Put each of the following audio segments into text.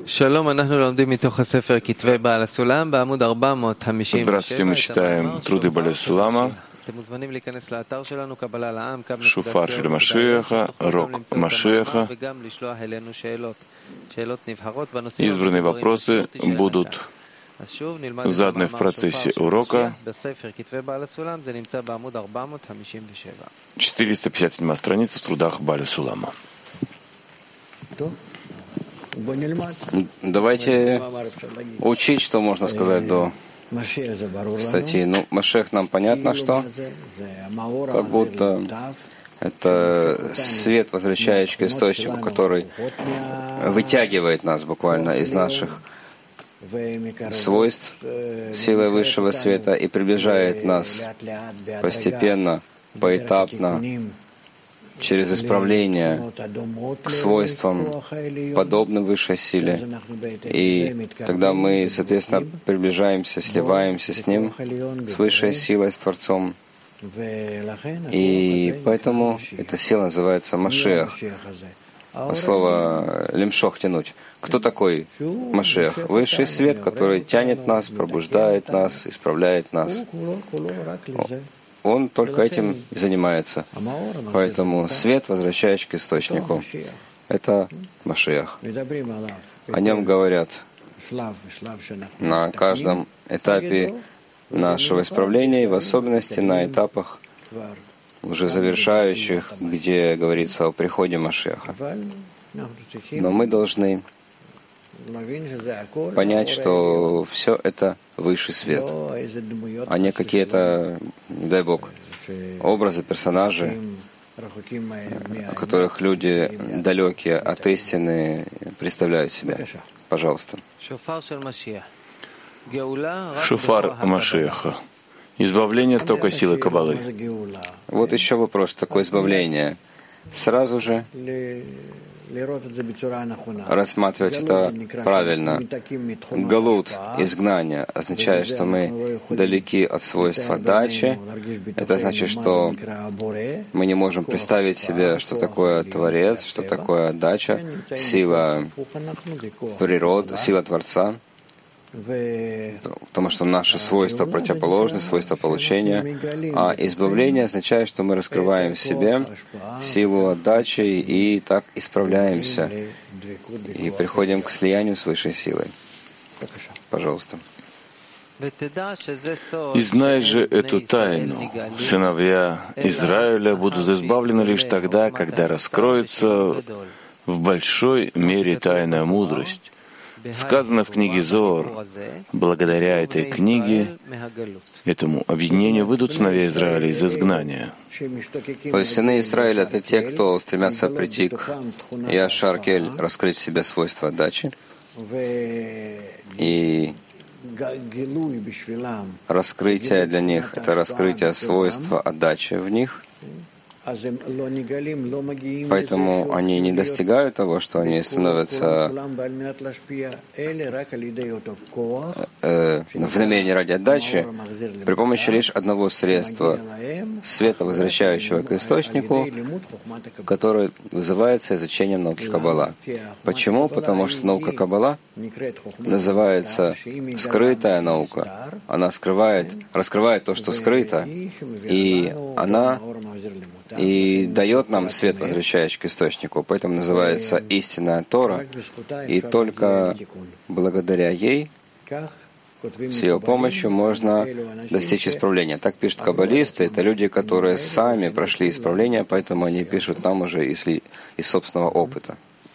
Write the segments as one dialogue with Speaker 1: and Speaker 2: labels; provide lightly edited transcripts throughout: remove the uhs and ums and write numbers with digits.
Speaker 1: Здравствуйте, мы читаем труды Бааля Сулама, Шуфар Шель Машиаха, Рог Машиаха. Избранные вопросы будут заданы в процессе урока. 457 страница в трудах Бааля Сулама.
Speaker 2: Давайте учить, что можно сказать до статьи. Ну, Машех нам понятно, что как будто это свет, возвращающий к источнику, который вытягивает нас буквально из наших свойств силой высшего света и приближает нас постепенно, поэтапно, через исправление к свойствам, подобным высшей силе. И тогда мы, соответственно, приближаемся, сливаемся с Ним, с высшей силой, с Творцом. И поэтому эта сила называется Машиах. Слово «лемшох» — тянуть. Кто такой Машиах? Высший свет, который тянет нас, пробуждает нас, исправляет нас. Он только этим и занимается. Поэтому свет, возвращающий к источнику, это Машиах. О нем говорят на каждом этапе нашего исправления, и в особенности на этапах уже завершающих, где говорится о приходе Машиаха. Но мы должны понять, что все это высший свет, а не какие-то, не дай Бог, образы, персонажи, о которых люди далекие от истины представляют себя. Пожалуйста.
Speaker 1: Шуфар Машиаха. Избавление только силы Каббалы.
Speaker 2: Вот еще вопрос, такое избавление. Сразу же рассматривать это правильно. Галут, изгнание, означает, что мы далеки от свойства дачи. Это значит, что мы не можем представить себе, что такое Творец, что такое дача, сила природы, сила Творца. Потому что наши свойства противоположны, свойства получения. А избавление означает, что мы раскрываем в себе силу отдачи и так исправляемся. И приходим к слиянию с высшей силой. Пожалуйста.
Speaker 1: И знай же эту тайну. Сыновья Израиля будут избавлены лишь тогда, когда раскроется в большой мере тайная мудрость. Сказано в книге Зоар: благодаря этой книге, этому объединению выйдут сыновья Израиля из изгнания.
Speaker 2: То есть сыны Израиля — это те, кто стремятся прийти к Яшар-Кель, раскрыть в себе свойства отдачи. И раскрытие для них — это раскрытие свойства отдачи в них. Поэтому они не достигают того, что они становятся в намерении ради отдачи при помощи лишь одного средства — света, возвращающего к источнику, который вызывается изучением науки Каббала. Почему? Потому что наука Каббала называется скрытая наука. Она раскрывает то, что скрыто, и она дает нам свет, возвращающий к источнику. Поэтому называется истинная Тора. И только благодаря ей, с ее помощью, можно достичь исправления. Так пишут каббалисты. Это люди, которые сами прошли исправление, поэтому они пишут нам уже из собственного опыта.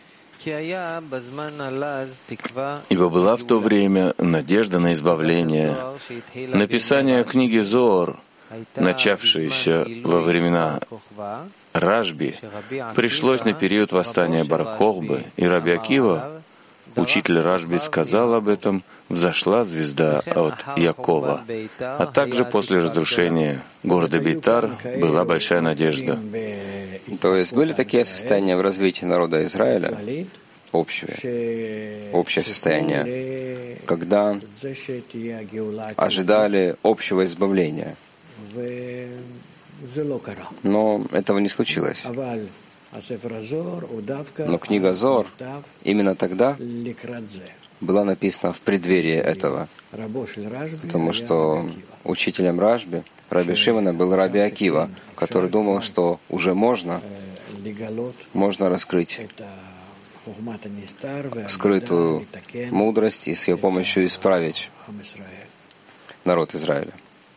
Speaker 1: Ибо была в то время надежда на избавление. Написание книги Зоар, начавшееся во времена Рашби, пришлось на период восстания Бар-Кохбы, и Раби Акива, учитель Рашби, сказал об этом: «Взошла звезда от Якова». А также после разрушения города Бейтар была большая надежда.
Speaker 2: То есть были такие состояния в развитии народа Израиля, общее состояние, когда ожидали общего избавления. Но этого не случилось. Но книга Зоар именно тогда была написана в преддверии этого, потому что учителем Рашби, Раби Шимона, был Раби Акива, который думал, что уже можно раскрыть скрытую мудрость и с ее помощью исправить народ Израиля.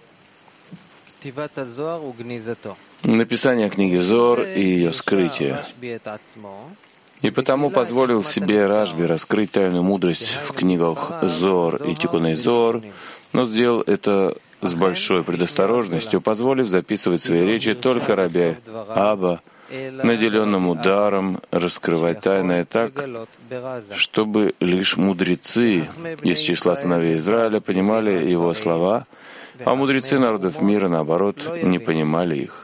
Speaker 1: Написание книги Зоар и ее скрытие. И потому позволил себе Рашби раскрыть тайную мудрость в книгах Зоар и Тикуней Зоар, но сделал это с большой предосторожностью, позволив записывать свои речи только Раби Аба, наделенному даром раскрывать тайное так, чтобы лишь мудрецы из числа сыновей Израиля понимали его слова, а мудрецы народов мира, наоборот, не понимали их.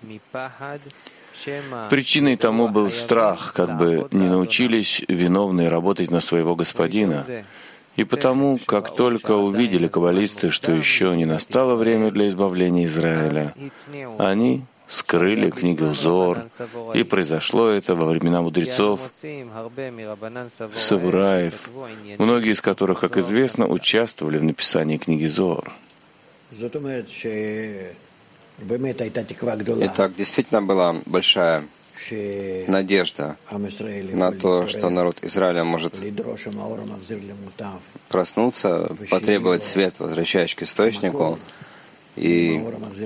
Speaker 1: Причиной тому был страх, как бы не научились виновные работать на своего господина. И потому, как только увидели каббалисты, что еще не настало время для избавления Израиля, они скрыли книгу Зоар, и произошло это во времена мудрецов, савураев, многие из которых, как известно, участвовали в написании книги Зоар.
Speaker 2: Итак, действительно была большая надежда на то, что народ Израиля может проснуться, потребовать свет, возвращающий к источнику, и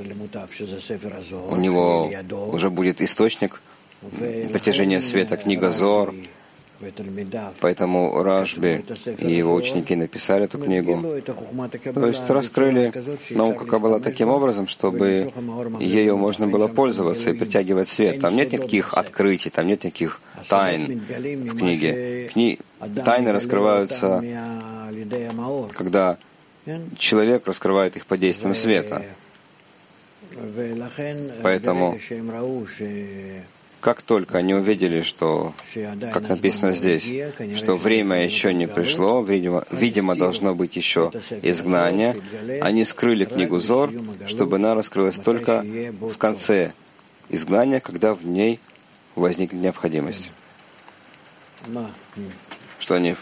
Speaker 2: у него уже будет источник притяжения света, книга Зоар. Поэтому Рашби и его ученики написали эту книгу. То есть раскрыли науку Каббала таким образом, чтобы ею можно было пользоваться и притягивать свет. Там нет никаких открытий, там нет никаких тайн в книге. Тайны раскрываются, когда человек раскрывает их под действием света. Поэтому как только они увидели, что, как написано здесь, что время еще не пришло, видимо, должно быть еще изгнание, они скрыли книгу Зоар, чтобы она раскрылась только в конце изгнания, когда в ней возникнет необходимость. Что, Нив?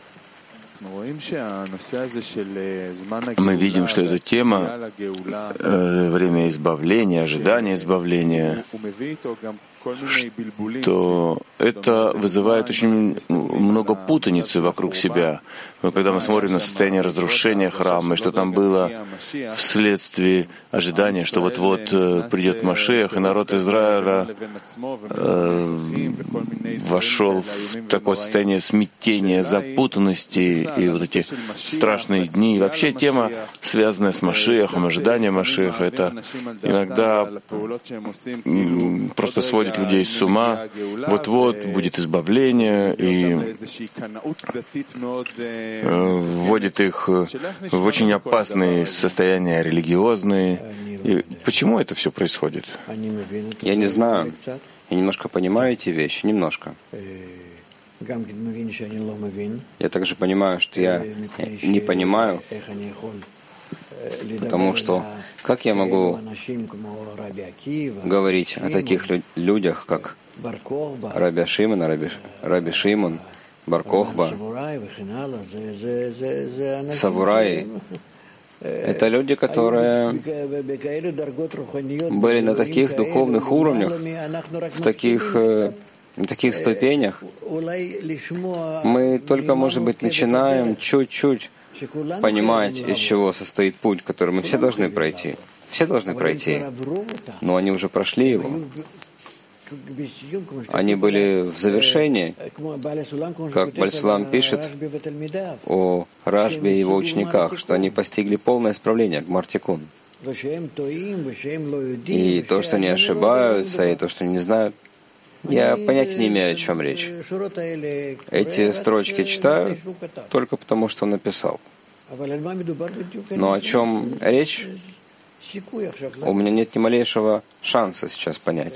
Speaker 1: Мы видим, что эта тема, время избавления, ожидание избавления, что это вызывает очень много путаницы вокруг себя. Но когда мы смотрим на состояние разрушения храма, и что там было вследствие ожидания, что вот-вот придет Машиах, и народ Израиля вошел в такое состояние смятения, запутанности, и вот эти страшные дни. И вообще тема, связанная с Машиахом, ожидание Машиаха, это иногда просто сводит людей с ума. Вот-вот будет избавление, и вводит их в очень опасные состояния религиозные. И почему это все происходит?
Speaker 2: Я не знаю. Я немножко понимаю эти вещи, немножко. Я также понимаю, что я не понимаю, потому что как я могу говорить о таких людях, как Раби Шимон, Бар Кохба, Савураи? Это люди, которые были на таких духовных уровнях, на таких ступенях. Мы только, может быть, начинаем чуть-чуть понимать, из чего состоит путь, который мы все должны пройти. Все должны пройти, но они уже прошли его. Они были в завершении, как Баль-Сулам пишет о Рашби и его учениках, что они постигли полное исправление, Гмар-Тикун. И то, что они ошибаются, и то, что они не знают, я понятия не имею, о чем речь. Эти строчки читаю только потому, что он написал. Но о чем речь? У меня нет ни малейшего шанса сейчас понять.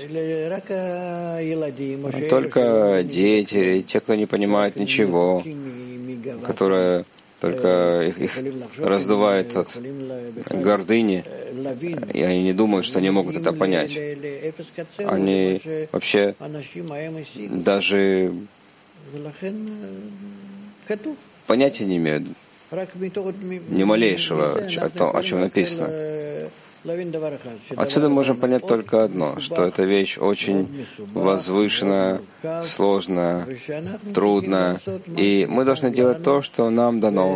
Speaker 2: Только дети, те, кто не понимает ничего, которые только их раздувает от гордыни, и они не думают, что они могут это понять. Они вообще даже понятия не имеют, ни малейшего о чем написано. Отсюда можем понять только одно, что эта вещь очень возвышенная, сложная, трудная, и мы должны делать то, что нам дано.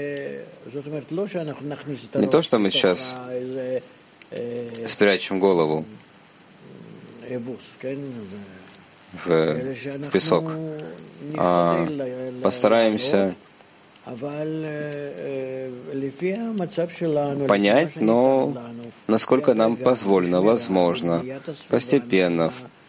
Speaker 2: Не то, что мы сейчас спрячем голову в песок, а постараемся понять, но насколько нам позволено, возможно, постепенно,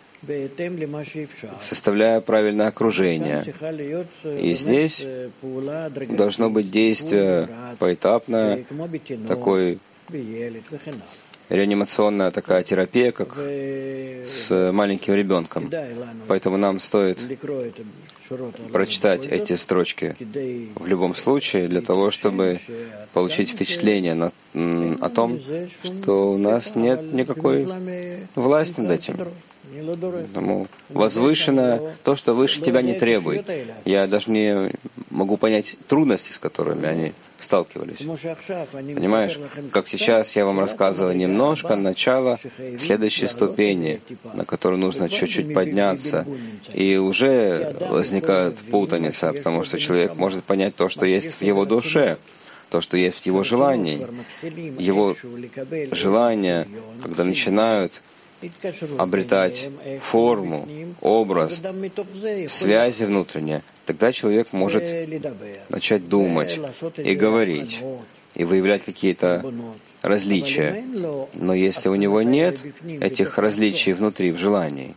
Speaker 2: составляя правильное окружение. И здесь должно быть действие поэтапное, такой реанимационная такая терапия, как с маленьким ребенком. Поэтому нам стоит прочитать эти строчки в любом случае, для того, чтобы получить впечатление о том, что у нас нет никакой власти над этим. Потому возвышенное, то, что выше тебя не требует. Я даже не могу понять трудности, с которыми они сталкивались. Понимаешь, как сейчас я вам рассказываю немножко начало следующей ступени, на которую нужно чуть-чуть подняться. И уже возникает путаница, потому что человек может понять то, что есть в его душе, то, что есть в его желании. Его желания, когда начинают обретать форму, образ, связи внутренние, тогда человек может начать думать и говорить, и выявлять какие-то различия. Но если у него нет этих различий внутри, в желании,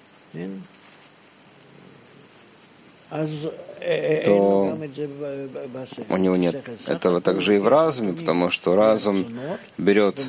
Speaker 2: то у него нет этого также и в разуме, потому что разум берет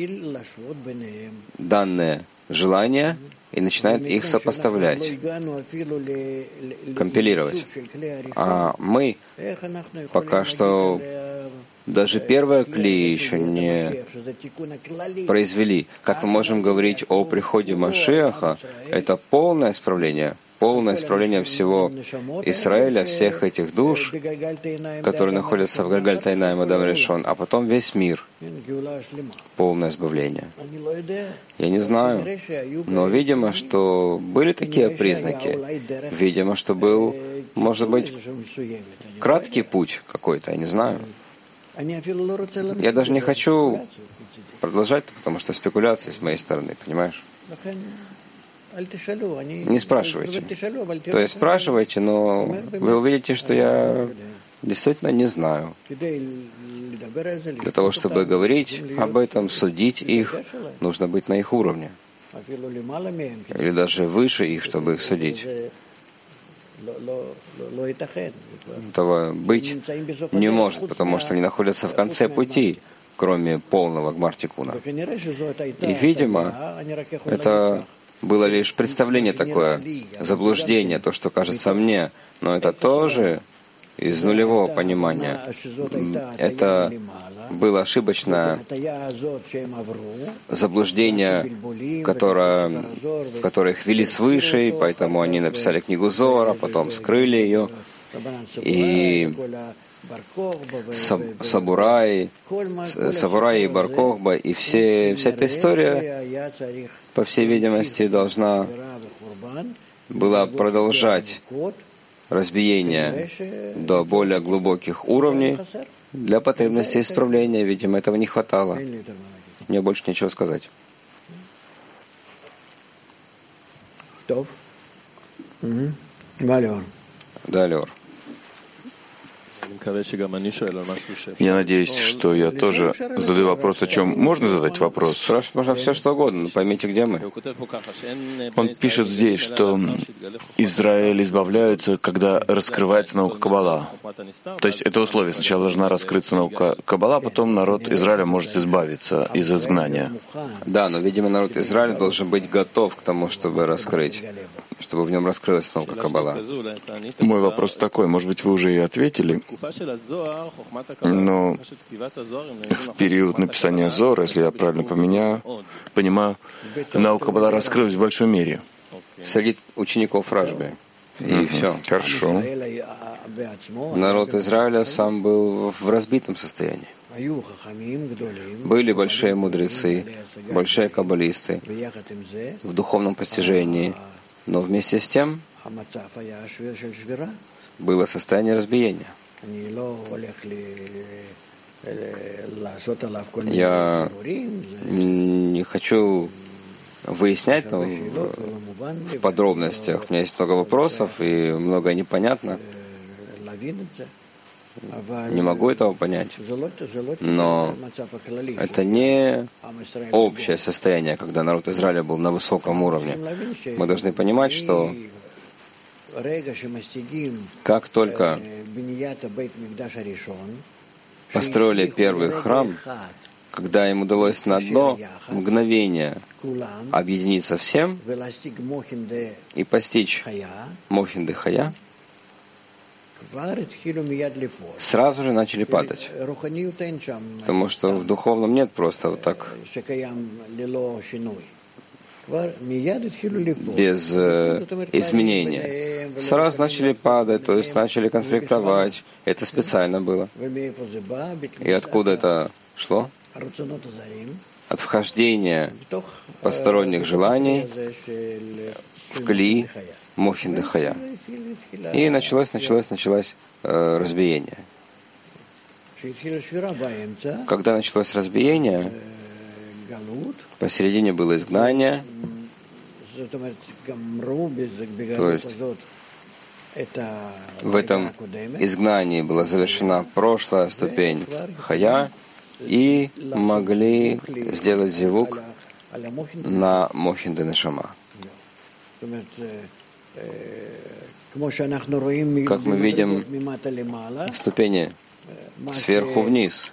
Speaker 2: данные желания и начинает их сопоставлять, компилировать. А мы пока что даже первое кли еще не произвели. Как мы можем говорить о приходе Машиаха, это полное исправление всего Израиля, всех этих душ, которые находятся в Гальгаль-Тайнаим Адам Ришон, а потом весь мир. Полное избавление. Я не знаю, но видимо, что были такие признаки. Видимо, что был, может быть, краткий путь какой-то, я не знаю. Я даже не хочу продолжать, потому что спекуляции с моей стороны, понимаешь? Не спрашивайте. То есть спрашивайте, но вы увидите, что я действительно не знаю. Для того, чтобы говорить об этом, судить их, нужно быть на их уровне. Или даже выше их, чтобы их судить. Этого быть не может, потому что они находятся в конце пути, кроме полного гмар-тикуна. И, видимо, это было лишь представление такое, заблуждение, то, что кажется мне, но это тоже из нулевого понимания. Это было ошибочное заблуждение, которое их вели свыше, и поэтому они написали книгу Зоара, потом скрыли ее, и Сабураи и Бар-Кохба, и вся эта история, по всей видимости, должна была продолжать разбиение до более глубоких уровней для потребности исправления. Видимо, этого не хватало. Мне больше нечего сказать. Да, Леор.
Speaker 1: Я надеюсь, что я тоже задаю вопрос, о чем можно задать вопрос.
Speaker 2: Спрашивать можно все, что угодно, но поймите, где мы.
Speaker 1: Он пишет здесь, что Израиль избавляется, когда раскрывается наука Каббала. То есть это условие. Сначала должна раскрыться наука Каббала, потом народ Израиля может избавиться из изгнания.
Speaker 2: Да, но, видимо, народ Израиля должен быть готов к тому, чтобы раскрыть чтобы в нем раскрылась наука Каббала.
Speaker 1: Мой вопрос такой, может быть, вы уже и ответили, но в период написания Зора, если я правильно понимаю, наука Каббала раскрылась в большой мере.
Speaker 2: Среди учеников Рашби. И все.
Speaker 1: Хорошо.
Speaker 2: Народ Израиля сам был в разбитом состоянии. Были большие мудрецы, большие каббалисты в духовном постижении, но вместе с тем было состояние разбиения. Я не хочу выяснять в подробностях. У меня есть много вопросов и многое непонятно. Не могу этого понять. Но это не общее состояние, когда народ Израиля был на высоком уровне. Мы должны понимать, что как только построили первый храм, когда им удалось на одно мгновение объединиться всем и постичь Мохин де Хая, сразу же начали падать. Потому что в духовном нет просто вот так без изменения. Сразу начали падать, то есть начали конфликтовать. Это специально было. И откуда это шло? От вхождения посторонних желаний в кли Мохин де Хая. И началось разбиение. Когда началось разбиение, посередине было изгнание, то есть в этом изгнании была завершена прошлая ступень Хая, и могли сделать зивук на Мохин де Нешама. Как мы видим, ступени сверху вниз.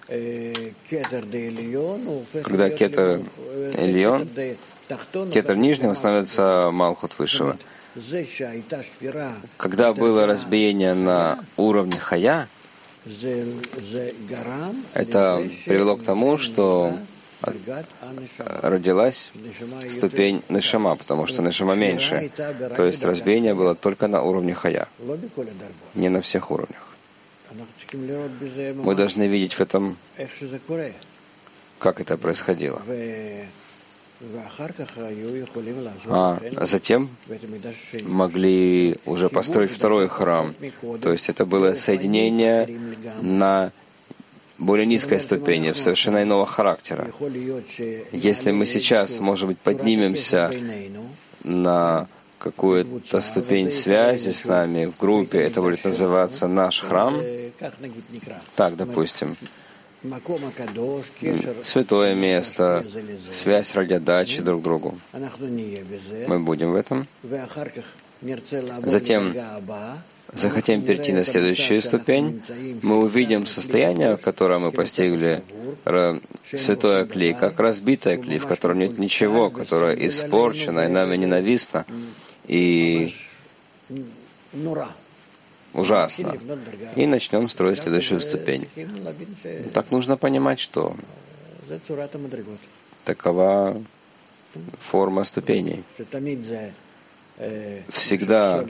Speaker 2: Когда кетер Эльон, кетер нижнего становится Малхут высшего. Когда было разбиение на уровне Хая, это привело к тому, что родилась ступень Нешама, потому что Нешама меньше. То есть разбиение было только на уровне Хая, не на всех уровнях. Мы должны видеть в этом, как это происходило. А затем могли уже построить второй храм. То есть это было соединение на более низкой ступени, совершенно иного характера. Если мы сейчас, может быть, поднимемся на какую-то ступень связи с нами в группе, это будет называться наш храм. Так, допустим, святое место, связь ради отдачи друг другу. Мы будем в этом. Затем захотим перейти на следующую ступень, мы увидим состояние, которое мы постигли, святое кли, как разбитое кли, в котором нет ничего, которое испорчено и нами ненавистно и ужасно. И начнем строить следующую ступень. Так нужно понимать, что такова форма ступеней. Всегда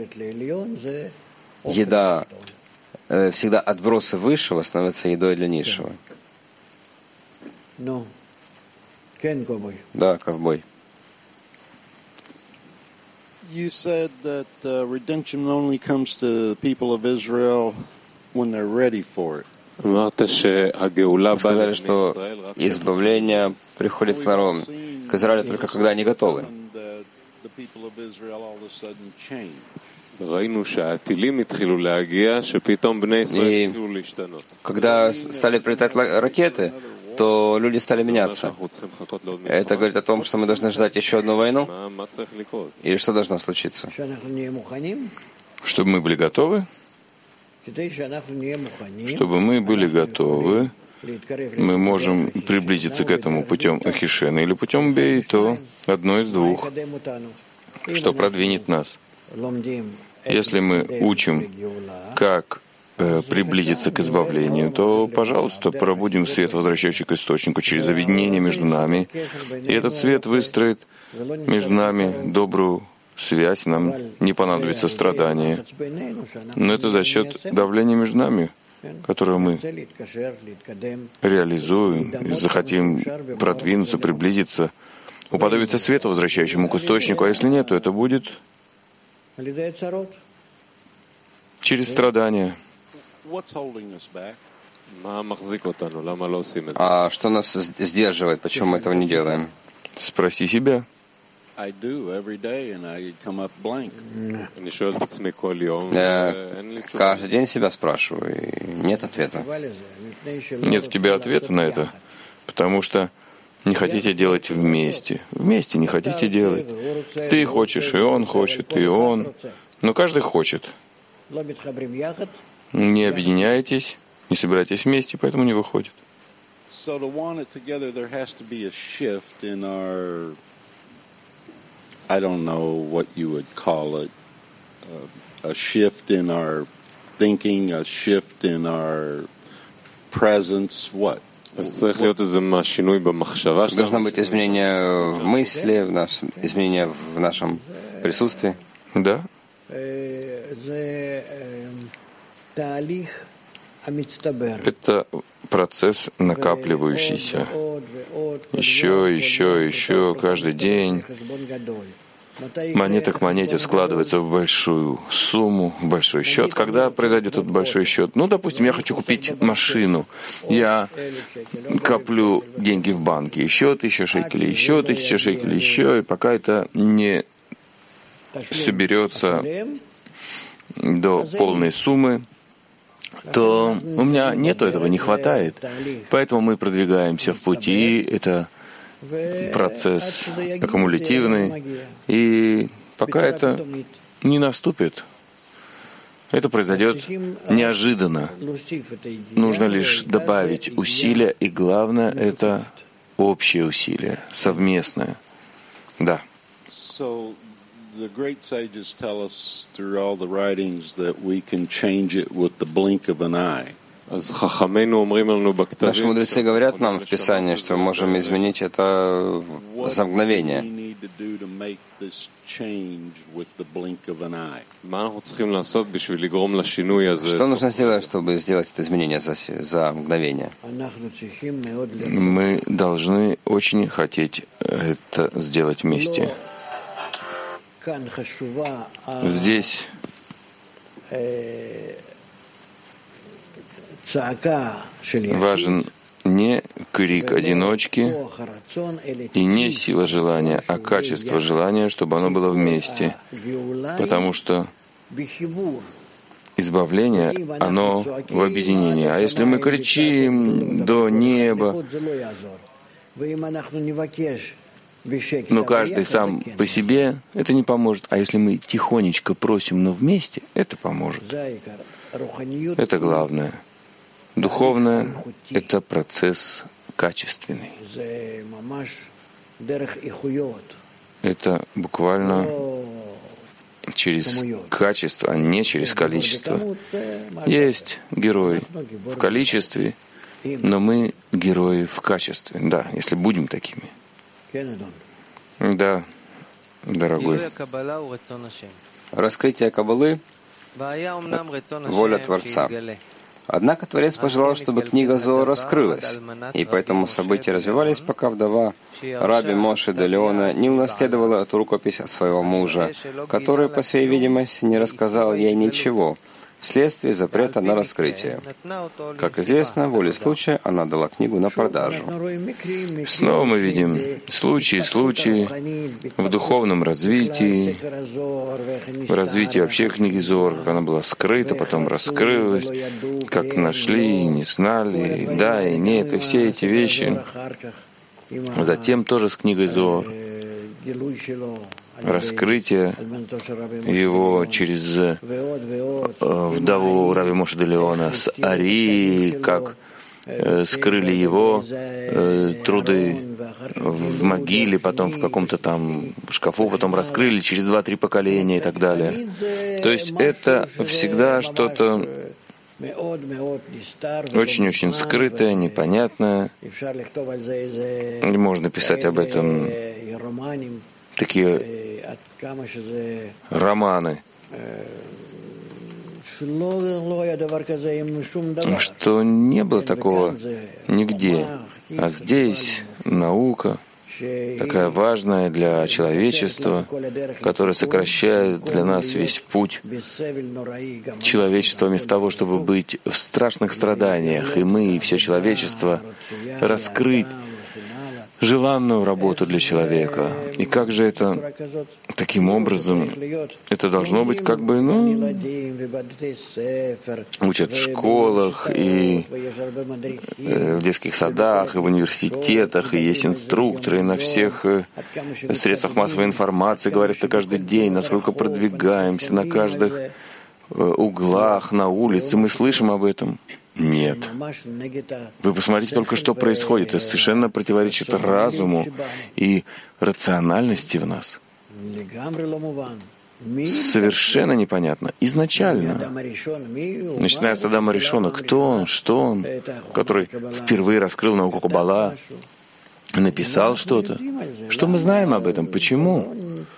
Speaker 2: еда, всегда отбросы высшего становятся едой для низшего. Да, ковбой.
Speaker 3: You said that redemption only comes to the people of Israel when they're ready for it.
Speaker 2: Вы сказали, что избавление приходит к народу, к Израилю только когда они готовы. И когда стали прилетать ракеты, то люди стали меняться. Это говорит о том, что мы должны ждать еще одну войну? Или что должно случиться?
Speaker 1: Чтобы мы были готовы? Чтобы мы были готовы, мы можем приблизиться к этому путем Ахишена или путем Бейто, одно из двух, что продвинет нас. Если мы учим, как приблизиться к избавлению, то, пожалуйста, пробудим свет, возвращающий к источнику, через объединение между нами. И этот свет выстроит между нами добрую связь, и нам не понадобится страдания. Но это за счет давления между нами, которое мы реализуем, и захотим продвинуться, приблизиться, уподобиться свету, возвращающему к источнику. А если нет, то это будет через страдания.
Speaker 2: А что нас сдерживает? Почему мы этого не делаем?
Speaker 1: Спроси себя.
Speaker 2: Я каждый день себя спрашиваю, и нет ответа.
Speaker 1: Нет у тебя ответа на это, потому что не хотите делать вместе. Вместе не хотите делать. Ты хочешь, и он хочет, и он. Но каждый хочет. Не объединяетесь, не собираетесь вместе, поэтому не выходит.
Speaker 3: I don't know what you would call it, a shift in our thinking, a shift in our presence, what?
Speaker 2: Должно быть изменение в мысли, изменение в нашем присутствии.
Speaker 1: Да. Это процесс накапливающийся. Еще, каждый день. Монета к монете складывается в большую сумму, в большой счет. Когда произойдет этот большой счет? Ну, допустим, я хочу купить машину. Я коплю деньги в банке. Еще 1000 шекелей, еще 1000 шекелей, еще. И пока это не соберется до полной суммы, то у меня нету этого, не хватает. Поэтому мы продвигаемся в пути. Это процесс аккумулятивный. И пока это не наступит, это произойдет неожиданно. Нужно лишь добавить усилия, и главное — это общее усилие, совместное. Да.
Speaker 3: The great sages tell us through all the writings that we can change it with the blink of an eye.
Speaker 2: Наши мудрецы говорят нам в Писании, что мы можем изменить это за мгновение. Что нужно сделать, чтобы сделать это изменение за мгновение?
Speaker 1: Мы должны очень хотеть это сделать вместе. Здесь важен не крик одиночки и не сила желания, а качество желания, чтобы оно было вместе. Потому что избавление, оно в объединении. А если мы кричим до неба, но каждый сам по себе, это не поможет. А если мы тихонечко просим, но вместе, это поможет. Это главное. Духовное — это процесс качественный. Это буквально через качество, а не через количество. Есть герои в количестве, но мы герои в качестве. Да, если будем такими. Да, дорогой.
Speaker 2: Раскрытие Каббалы — воля Творца. Однако Творец пожелал, чтобы книга Зоар раскрылась, и поэтому события развивались, пока вдова Раби Моше де Леона не унаследовала эту рукопись от своего мужа, который, по всей видимости, не рассказал ей ничего, вследствие запрета на раскрытие. Как известно, волей случая она дала книгу на продажу.
Speaker 1: Снова мы видим случаи в духовном развитии, в развитии вообще книги Зоар, как она была скрыта, потом раскрылась, как нашли, не знали, да и нет, и все эти вещи. Затем тоже с книгой Зоар. Раскрытие его через вдову Раби Моше де Леона с Ари, как скрыли его труды в могиле, потом в каком-то там шкафу, потом раскрыли через 2-3 поколения и так далее. То есть это всегда что-то очень-очень скрытое, непонятное. И можно писать об этом такие романы, что не было такого нигде. А здесь наука, такая важная для человечества, которая сокращает для нас весь путь человечества вместо того, чтобы быть в страшных страданиях, и мы, и все человечество, раскрыть желанную работу для человека. И как же это таким образом? Это должно быть как бы, учат в школах и в детских садах, и в университетах, и есть инструкторы, и на всех средствах массовой информации говорят это каждый день, насколько продвигаемся, на каждых углах, на улице, мы слышим об этом. Нет. Вы посмотрите только, что происходит. Это совершенно противоречит разуму и рациональности в нас. Совершенно непонятно. Изначально. Начиная с Адама Ришона. Кто он? Что он? Который впервые раскрыл науку Каббала, написал что-то. Что мы знаем об этом? Почему?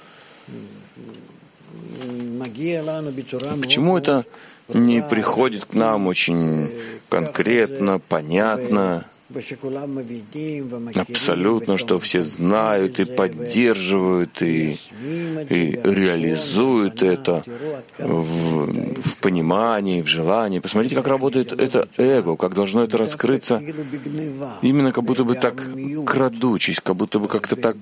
Speaker 1: Почему это не приходит к нам очень конкретно, понятно, абсолютно, что все знают и поддерживают, и реализуют это в понимании, в желании. Посмотрите, как работает это эго, как должно это раскрыться, именно как будто бы так крадучись, как будто бы как-то так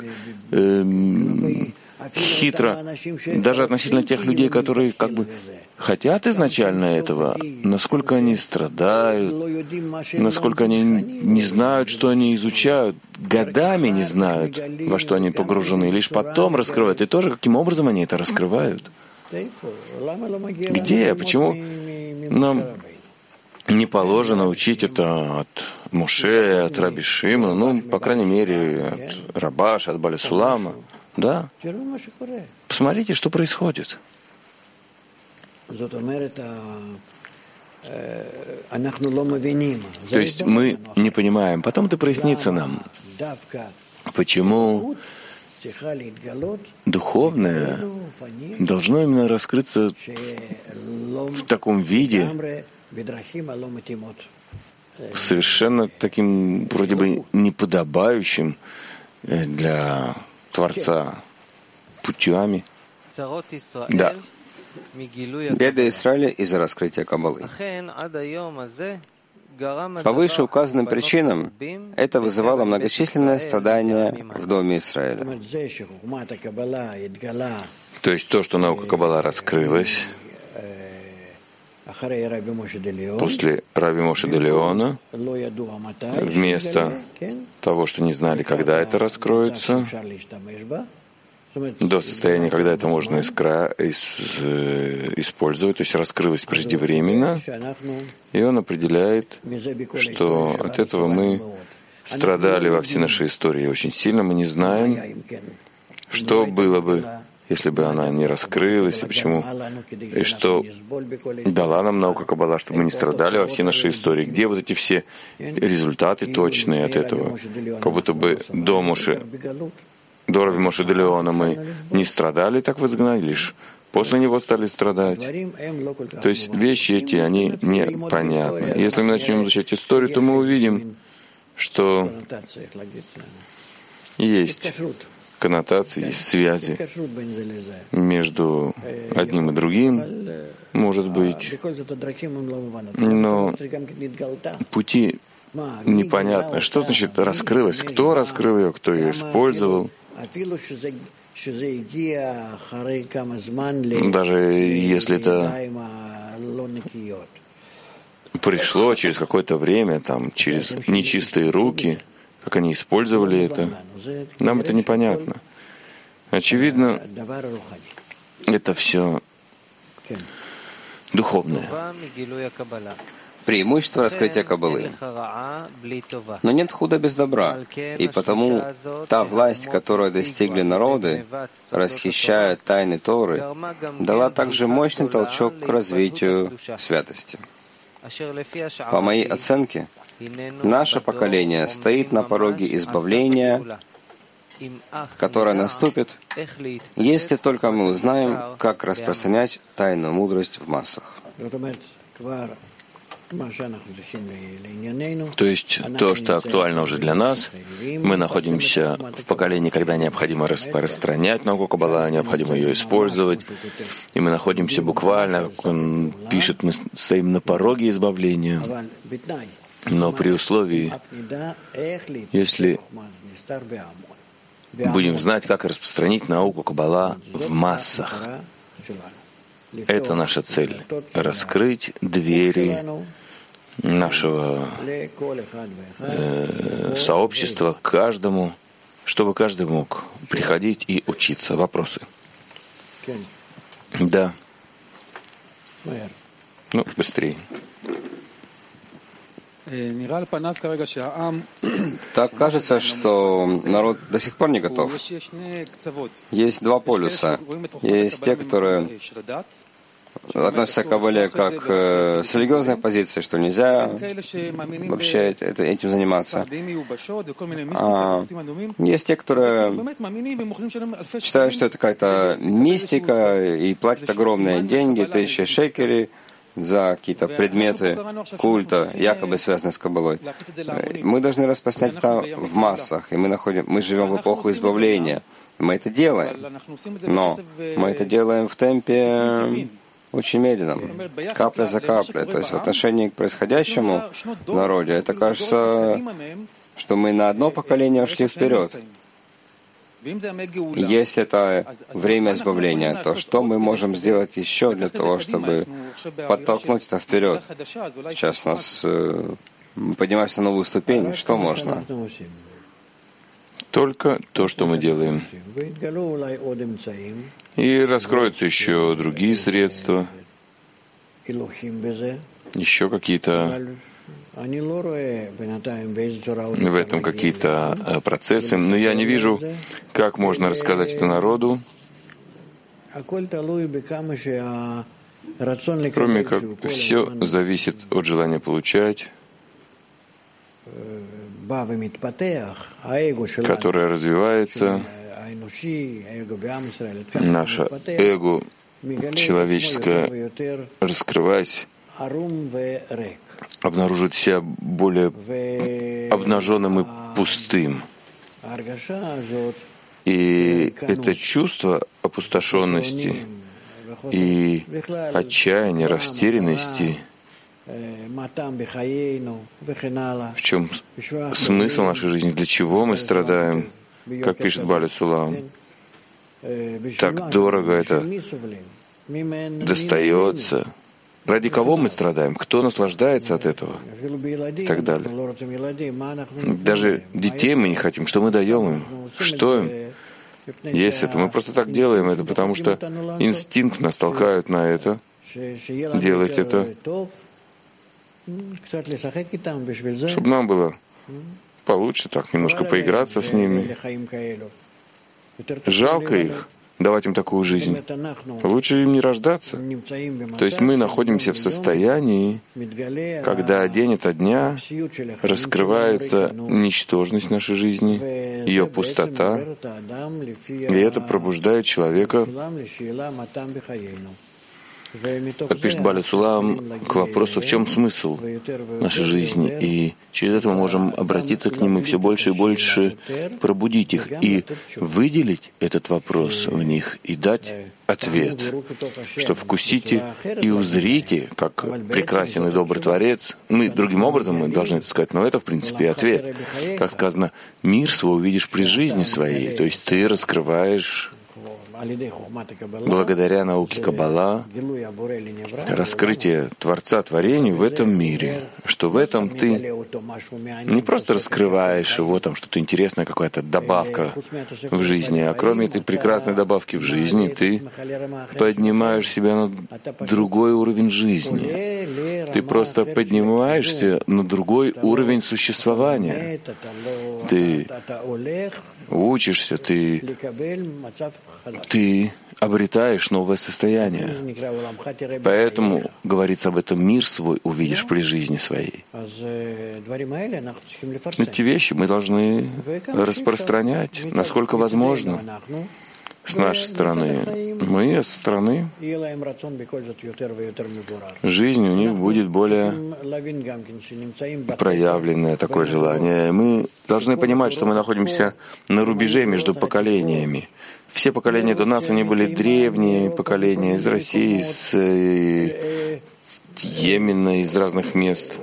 Speaker 1: хитро, даже относительно тех людей, которые как бы хотят изначально этого, насколько они страдают, насколько они не знают, что они изучают, годами не знают, во что они погружены, лишь потом раскрывают. И тоже, каким образом они это раскрывают? Где? Почему нам не положено учить это от Моше, от Раби Шимона, по крайней мере, от Рабаша, от Баля Сулама? Да. Посмотрите, что происходит. То есть мы не понимаем. Потом это прояснится нам. Почему духовное должно именно раскрыться в таком виде, совершенно таким вроде бы неподобающим для Творца путями. Да.
Speaker 2: Беды Израиля из-за раскрытия Каббалы. По вышеуказанным причинам это вызывало многочисленные страдания в доме Израиля.
Speaker 1: То есть то, что наука Каббала раскрылась после Раби Моше де Леона, вместо того, что не знали, когда это раскроется, до состояния, когда это можно использовать, то есть раскрылось преждевременно, и он определяет, что от этого мы страдали во всей нашей истории очень сильно, мы не знаем, что было бы, если бы она не раскрылась, и почему, и что дала нам наука Каббала, чтобы мы не страдали во всей нашей истории. Где вот эти все результаты точные от этого? Как будто бы до Раби Моше де Леона мы не страдали так в изгнании, лишь после него стали страдать. То есть вещи эти, они непонятны. Если мы начнем изучать историю, то мы увидим, что есть коннотации, есть связи между одним и другим, может быть, но пути непонятны. Что значит раскрылось? Кто раскрыл ее, кто ее использовал? Даже если это пришло через какое-то время, там, через нечистые руки, как они использовали это, нам это непонятно. Очевидно, это все духовное.
Speaker 2: преимущество раскрытия Каббалы. Но нет худа без добра, и потому та власть, которую достигли народы, расхищая тайны Торы, дала также мощный толчок к развитию святости. По моей оценке, наше поколение стоит на пороге избавления, которое наступит, если только мы узнаем, как распространять тайную мудрость в массах.
Speaker 1: То есть то, что актуально уже для нас, мы находимся в поколении, когда необходимо распространять науку Каббала, необходимо ее использовать, и мы находимся буквально, как он пишет, мы стоим на пороге избавления, но при условии, если будем знать, как распространить науку Каббала в массах. Это наша цель — раскрыть двери нашего сообщества каждому, чтобы каждый мог приходить и учиться. Вопросы? Да. Ну, быстрее.
Speaker 2: Так кажется, что народ до сих пор не готов. Есть два полюса. Есть те, которые относятся к Каббале как с религиозной позиции, что нельзя вообще этим заниматься. А есть те, которые считают, что это какая-то мистика и платят огромные деньги, 1000 шекелей, за какие-то предметы культа, якобы связанные с Каббалой. Мы должны распространять это в массах, и мы живем в эпоху избавления. Мы это делаем, но мы это делаем в темпе очень медленном, капля за каплей. То есть в отношении к происходящему в народе, это кажется, что мы на одно поколение ушли вперед. Если это время избавления, то что мы можем сделать еще для того, чтобы подтолкнуть это вперед? Сейчас мы поднимаемся на новую ступень. Что можно?
Speaker 1: Только то, что мы делаем. И раскроются еще другие средства, еще какие-то в этом какие-то процессы, но я не вижу, как можно рассказать это народу, кроме как все зависит от желания получать, которое развивается, наше эго человеческое, раскрываясь, обнаружит себя более обнаженным и пустым. И это чувство опустошенности и отчаяния, растерянности, в чем смысл нашей жизни, для чего мы страдаем, как пишет Бали Сулам, так дорого это достается. Ради кого мы страдаем? Кто наслаждается от этого? И так далее. Даже детей мы не хотим. Что мы даем им? Что им? Если это мы просто так делаем, это потому что инстинкт нас толкает на это, делать это, чтобы нам было получше так немножко поиграться с ними. Жалко их, давать им такую жизнь. Лучше им не рождаться. То есть мы находимся в состоянии, когда день ото дня раскрывается ничтожность нашей жизни, ее пустота, и это пробуждает человека. Как пишет Бали Сулам, к вопросу, в чем смысл нашей жизни. И через это мы можем обратиться к ним и все больше и больше пробудить их, и выделить этот вопрос в них, и дать ответ, что вкусите и узрите, как прекрасен и добрый Творец. Мы другим образом мы должны это сказать, но это, в принципе, ответ. Как сказано, мир свой увидишь при жизни своей, то есть ты раскрываешь благодаря науке Каббала, раскрытие Творца творению в этом мире, что в этом ты не просто раскрываешь его, там что-то интересное, какая-то добавка в жизни, а кроме этой прекрасной добавки в жизни, ты поднимаешь себя на другой уровень жизни. Ты просто поднимаешься на другой уровень существования. Ты учишься, ты обретаешь новое состояние. Поэтому, говорится об этом, мир свой увидишь при жизни своей. Эти вещи мы должны распространять, насколько возможно, с нашей стороны. Мы со стороны. Жизнь у них будет более проявленное такое желание. Мы должны понимать, что мы находимся на рубеже между поколениями. Все поколения до нас, они были древние поколения из России, из Йемена, из разных мест.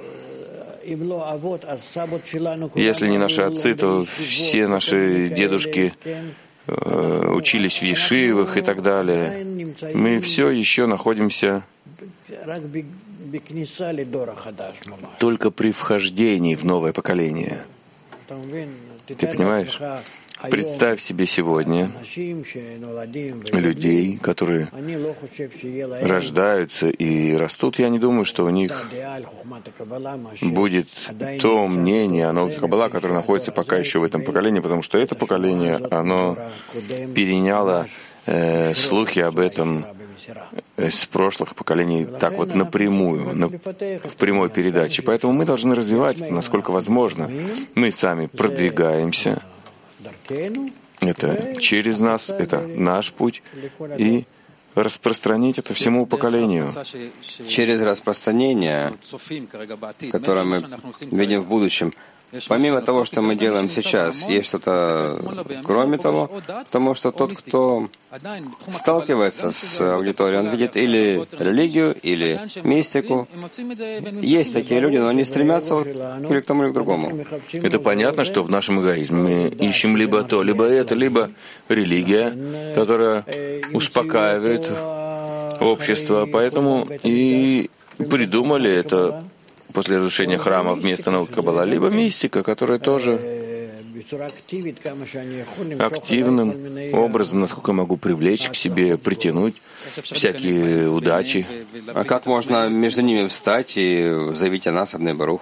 Speaker 1: Если не наши отцы, то все наши дедушки учились в ешивах и так далее. Мы все еще находимся только при вхождении в новое поколение. Ты понимаешь? Представь себе сегодня людей, которые рождаются и растут. Я не думаю, что у них будет то мнение о науке Каббала, которое находится пока еще в этом поколении, потому что это поколение, оно переняло слухи об этом с прошлых поколений так вот напрямую, в прямой передаче. Поэтому мы должны развивать это, насколько возможно. Мы сами продвигаемся. Это через нас, это наш путь, и распространить это всему поколению.
Speaker 2: Через распространение, которое мы видим в будущем, помимо того, что мы делаем сейчас, есть что-то кроме того, потому что тот, кто сталкивается с аудиторией, он видит или религию, или мистику. Есть такие люди, но они стремятся или к тому, или к другому.
Speaker 1: Это понятно, что в нашем эгоизме мы ищем либо то, либо это, либо религия, которая успокаивает общество. Поэтому и придумали это после разрушения храма вместо науки Каббала, либо мистика, которая тоже активным образом, насколько я могу привлечь к себе, притянуть всякие удачи.
Speaker 2: А как можно между ними встать и заявить о нас, Абней Барух?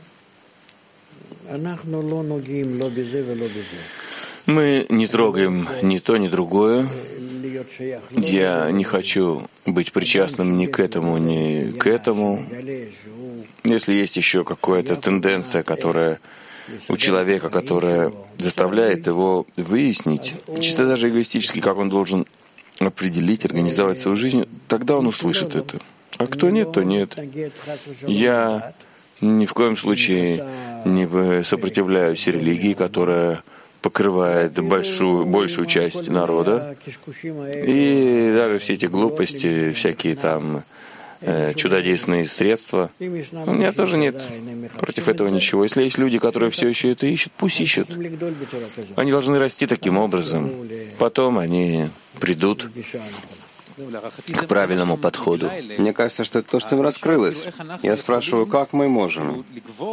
Speaker 1: Мы не трогаем ни то, ни другое. Я не хочу быть причастным ни к этому, ни к этому. Если есть еще какая-то тенденция, которая у человека, которая заставляет его выяснить, чисто даже эгоистически, как он должен определить, организовать свою жизнь, тогда он услышит это. А кто нет, то нет. Я ни в коем случае не сопротивляюсь религии, которая покрывает большую часть народа. И даже все эти глупости, всякие там чудодейственные средства. У меня тоже нет против этого ничего. Если есть люди, которые все еще это ищут, пусть ищут. Они должны расти таким образом. Потом они придут к правильному подходу.
Speaker 2: Мне кажется, что это то, что им раскрылось. Я спрашиваю, как мы можем,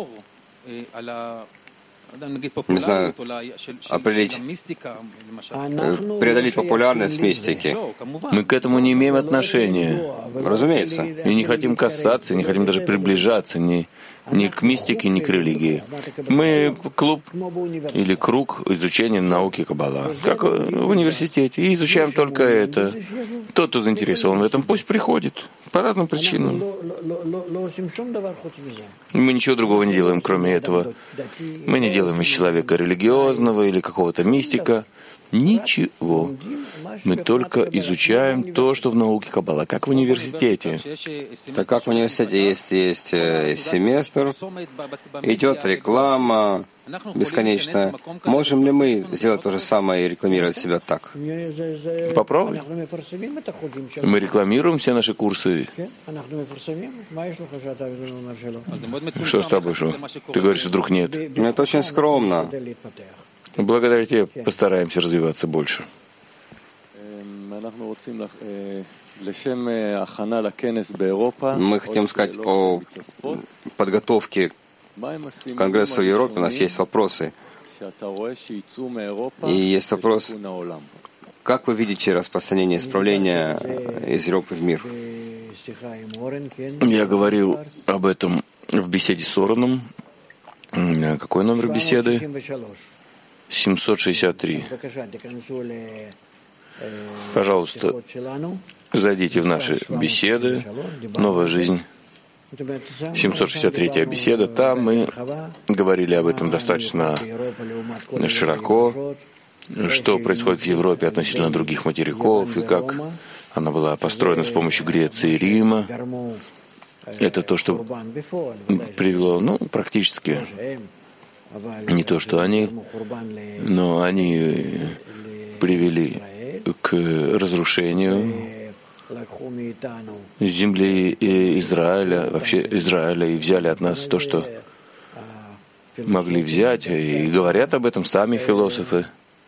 Speaker 2: не знаю, определить, преодолеть популярность мистики.
Speaker 1: Мы к этому не имеем отношения.
Speaker 2: Разумеется.
Speaker 1: И не хотим касаться, не хотим даже приближаться ни к мистике, ни к религии. Мы клуб или круг изучения науки Каббала, как в университете, и изучаем только это. Тот, кто заинтересован в этом, пусть приходит по разным причинам. Мы ничего другого не делаем, кроме этого. Мы не делаем из человека религиозного или какого-то мистика. Ничего. Мы только изучаем то, что в науке Каббала, как в университете.
Speaker 2: Так как в университете есть семестр, идет реклама бесконечная. Можем ли мы сделать то же самое и рекламировать себя так?
Speaker 1: Попробуй. Мы рекламируем все наши курсы. Что с тобой, что? Ты говоришь, вдруг нет?
Speaker 2: Это очень скромно.
Speaker 1: Благодаря тебе постараемся развиваться больше.
Speaker 2: Мы хотим сказать о подготовке к Конгрессу в Европе. У нас есть вопросы. И есть вопрос, как вы видите распространение исправления из Европы в мир?
Speaker 1: Я говорил об этом в беседе с Ороном. Какой номер беседы? 763. Пожалуйста, зайдите в наши беседы. Новая жизнь. 763-я беседа. Там мы говорили об этом достаточно широко, что происходит в Европе относительно других материков, и как она была построена с помощью Греции и Рима. Это то, что привело, практически не то, что они, но они привели к разрушению земли Израиля, вообще Израиля, и взяли от нас то, что могли взять, и говорят об этом сами философы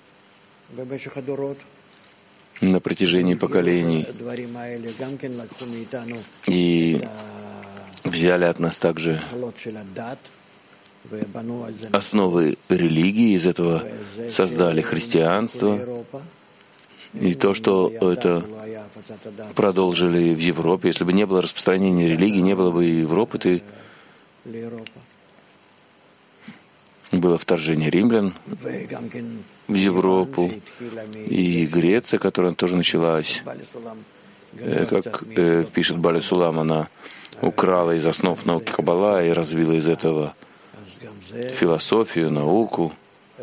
Speaker 1: на протяжении поколений. И взяли от нас также основы религии, из этого создали христианство. И то, что это продолжили в Европе, если бы не было распространения религии, не было бы Европы, то было вторжение римлян в Европу, и Греция, которая тоже началась, как пишет Баля Сулам, она украла из основ науки Каббала и развила из этого философию, науку.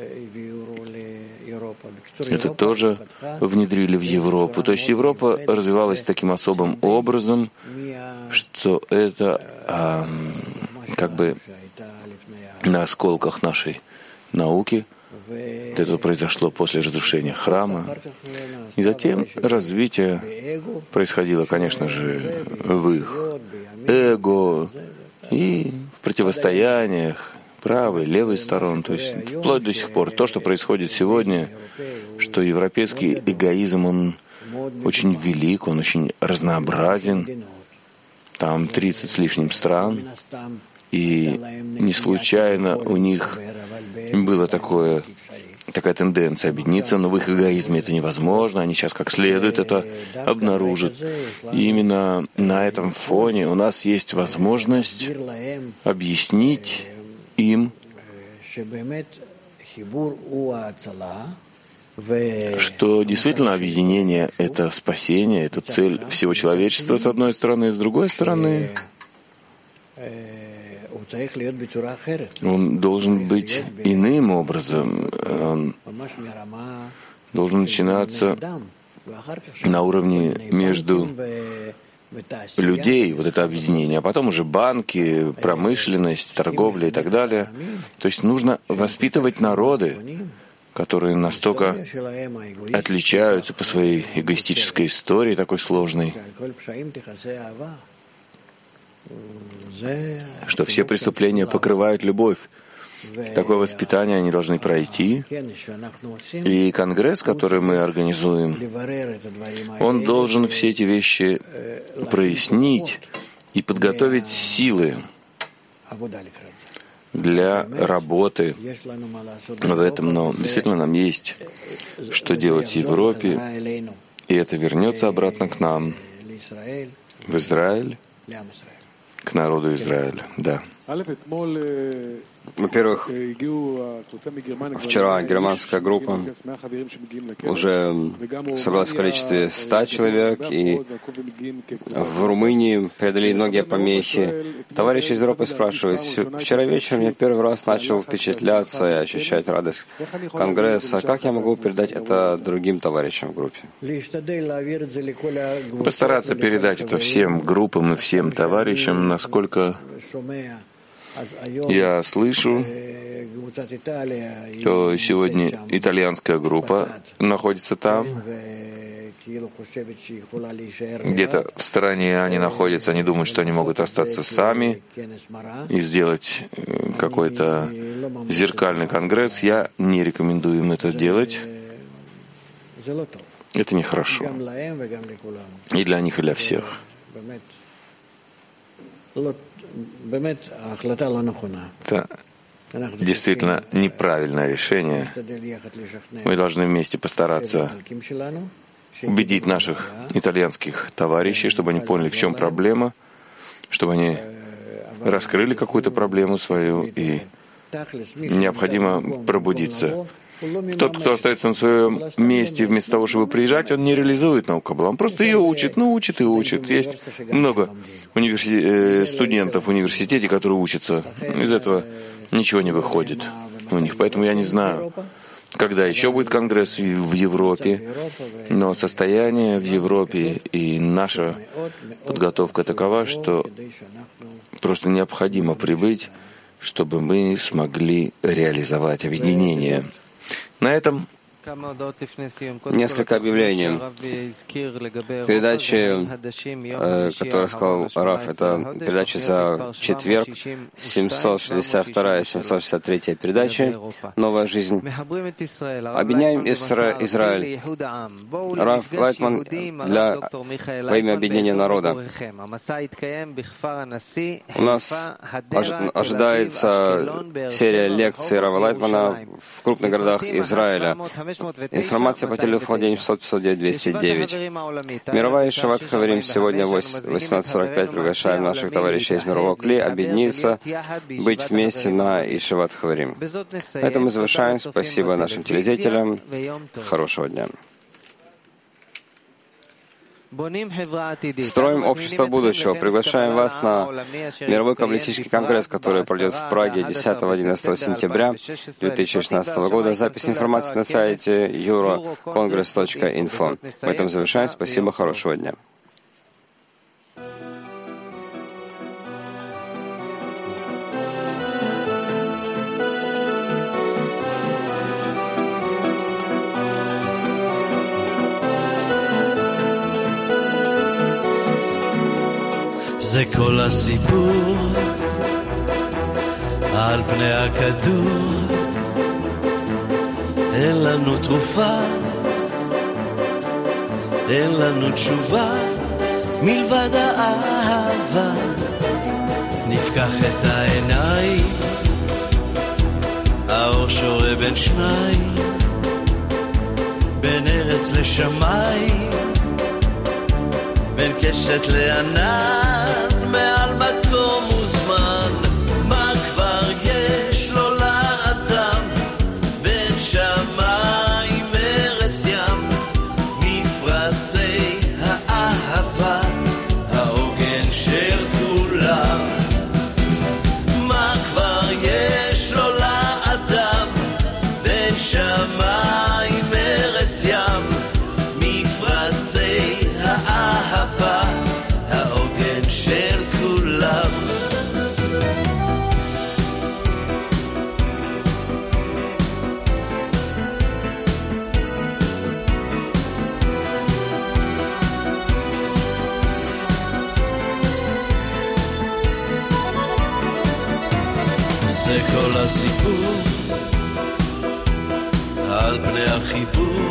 Speaker 1: Это тоже внедрили в Европу. То есть Европа развивалась таким особым образом, что это как бы на осколках нашей науки. Это произошло после разрушения храма. И затем развитие происходило, конечно же, в их эго и в противостояниях правой, левой сторон, то есть вплоть до сих пор. То, что происходит сегодня, что европейский эгоизм, он очень велик, он очень разнообразен. Там 30 с лишним стран, и не случайно у них была такая тенденция объединиться, но в их эгоизме это невозможно, они сейчас как следует это обнаружат. И именно на этом фоне у нас есть возможность объяснить им, что действительно объединение — это спасение, это цель всего человечества, с одной стороны, и с другой стороны, он должен быть иным образом, он должен начинаться на уровне между людей, вот это объединение, а потом уже банки, промышленность, торговля и так далее. То есть нужно воспитывать народы, которые настолько отличаются по своей эгоистической истории, такой сложной, что все преступления покрывают любовь. Такое воспитание они должны пройти. И конгресс, который мы организуем, он должен все эти вещи прояснить и подготовить силы для работы в этом. Но действительно нам есть что делать в Европе, и это вернется обратно к нам, в Израиль, к народу Израиля. Да.
Speaker 2: Во-первых, вчера германская группа уже собралась в количестве 100 человек, и в Румынии преодолели многие помехи. Товарищи из Европы спрашивают, вчера вечером я первый раз начал впечатляться и ощущать радость Конгресса. Как я могу передать это другим товарищам в группе?
Speaker 1: Постараться передать это всем группам и всем товарищам, насколько я слышу, что сегодня итальянская группа находится там. Где-то в стороне они находятся, они думают, что они могут остаться сами и сделать какой-то зеркальный конгресс. Я не рекомендую им это делать. Это нехорошо. И для них, и для всех. Это действительно неправильное решение. Мы должны вместе постараться убедить наших итальянских товарищей, чтобы они поняли, в чем проблема, чтобы они раскрыли какую-то проблему свою, и необходимо пробудиться. Тот, кто остается на своем месте, вместо того, чтобы приезжать, он не реализует науку Каббала. Он просто ее учит, учит и учит. Есть много студентов в университете, которые учатся. Из этого ничего не выходит у них. Поэтому я не знаю, когда еще будет конгресс в Европе, но состояние в Европе и наша подготовка такова, что просто необходимо прибыть, чтобы мы смогли реализовать объединение. На этом
Speaker 2: несколько объявлений. Передачи, которую сказал Раф, это передача за четверг, 762 и 763 передачи «Новая жизнь». Объединяем Израиль. Раф Лайтман во имя объединения народа. У нас ожидается серия лекций Рава Лайтмана в крупных городах Израиля. Информация по телефону 900-509-209. Мировая Ешиват Хаверим сегодня в 18:45. Приглашаем наших товарищей из мирового Кли объединиться, быть вместе на Ешиват Хаверим. На этом мы завершаем. Спасибо нашим телезрителям. Хорошего дня. Строим общество будущего. Приглашаем вас на мировой каббалистический конгресс, который пройдет в Праге 10-11 сентября 2016 года. Запись информации на сайте eurocongress.info. На этом завершаем. Спасибо. Хорошего дня.
Speaker 4: זה כל הסיפור על פני הכדור, אין לנו תרופה, אין לנו תשובה מלבד האהבה. נפקח את העיניים, האור שורה בין שניים, בין ארץ לשמיים, בין קשת לענן, מעל מקום וזמן. מה כבר יש לו לאדם, בין שמיים ארץ ים, מפרשי האהבה, העוגן של כולם. מה כבר יש לו לאדם, בין שמיים ארץ ים, מפרשי האהבה, העוגן של כולם. זה כל הסיפור על פני החיבור,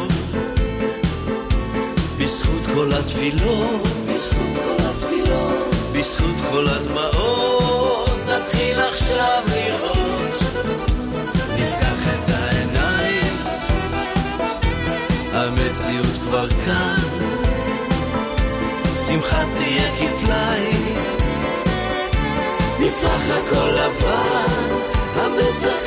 Speaker 4: בזכות כל התפילות, בזכות כל התפילות, בזכות כל הדמעות, נתחיל עכשיו לראות. נפקח את העיניים, המציאות כבר כאן, שמחה תהיה כפליים, נפרח הכל לבן, המסר